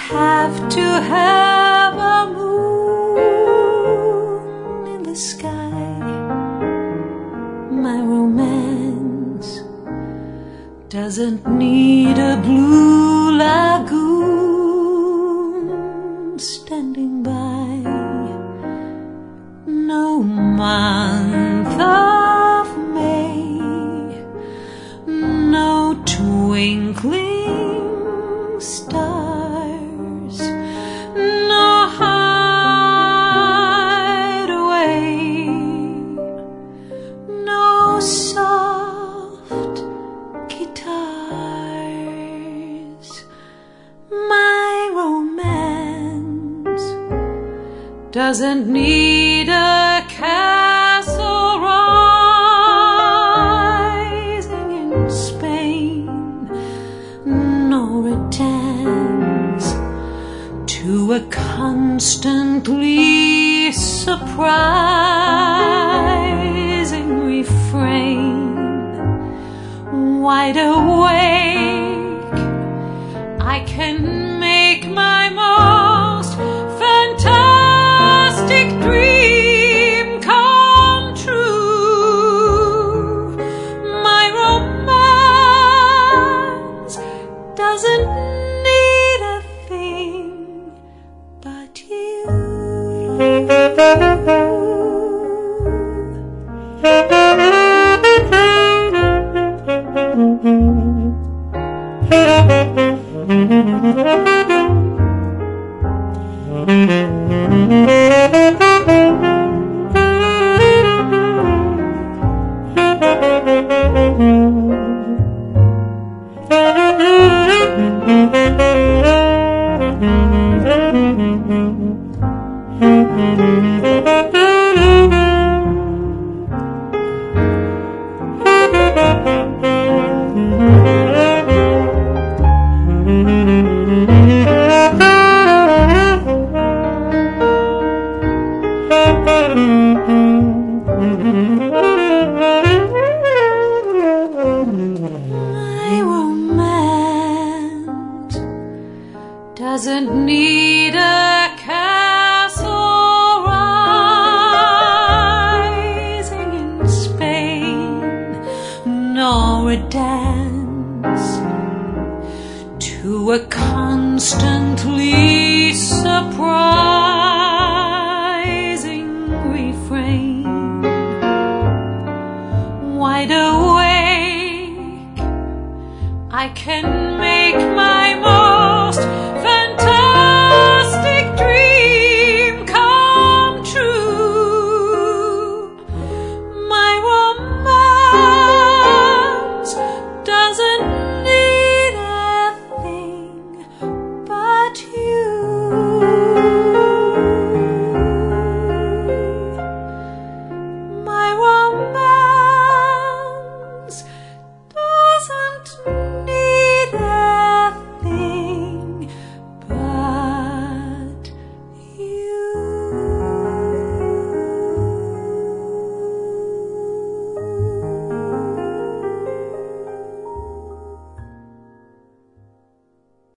have to have a moon in the sky. My romance doesn't need a blue lagoon standing by. No month of May, no twinkling stars, no hideaway, no soft guitars. My romance doesn't need a castle rising in Spain, nor a dance to a constantly surprising refrain. Wide awake, I can make my most fantastic dream come true. My romance doesn't need a thing but you. My romance doesn't need a